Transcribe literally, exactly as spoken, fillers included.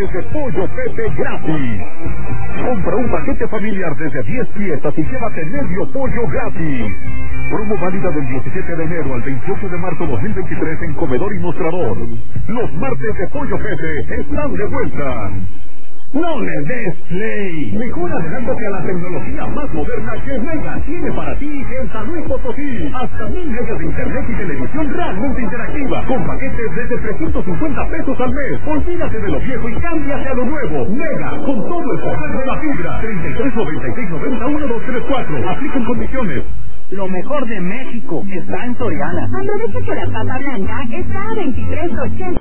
martes de Pollo Pepe gratis. Compra un paquete familiar desde diez piezas y llévate medio pollo gratis. Promo válida del diecisiete de enero al veintiocho de marzo dos mil veintitrés en Comedor y Mostrador. Los martes de Pollo Pepe están de vuelta. No le des play. Mejor adelántate a la tecnología más moderna que Mega tiene para ti en San Luis Potosí. Hasta mil megas de internet y televisión realmente interactiva. Con paquetes desde trescientos cincuenta pesos al mes. Olvídate de lo viejo y cámbiate a lo nuevo. Mega, con todo el poder de la fibra. treinta y tres noventa y seis noventa uno dos tres cuatro. Aplican condiciones. Lo mejor de México está en Soriana. Aprovecha que la papa blanca está a veintitrés ochenta.